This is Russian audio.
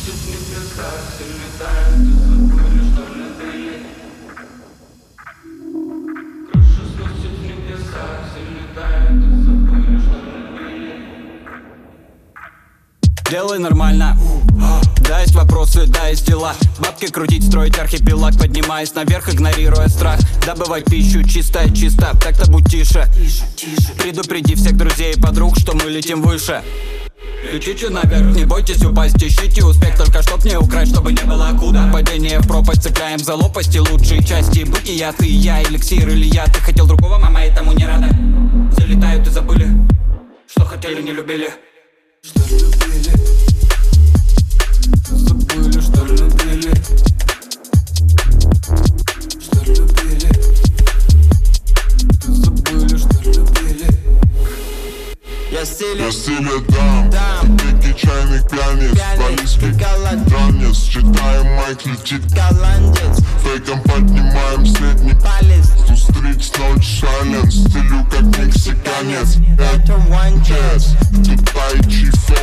Делай нормально. Да, есть вопросы, да, есть дела. Бабки крутить, строить архипелаг, поднимаясь наверх, игнорируя страх. Добывать пищу, чистая чисто, так-то будь тише. Предупреди всех друзей и подруг, что мы летим выше. Летите наверх, не бойтесь упасть, ищите успех, только чтоб не украсть, чтобы не было куда. Падение в пропасть, цепляем за лопасти лучшие части бытия. Ты, я, эликсир или я, ты хотел другого, мама этому не рада. Залетают и забыли, что хотели, не любили. Что любили, забыли, что любили. Что любили, забыли, что любили. Я стиле дам, Пеки чайных пьяниц, валийский ранец. Читаем майк, летит голландец, фейком поднимаем средний палец. Ту стрит, ночь, сайленс, стилю как мексиканец. Это one Jazz, тут тайчи,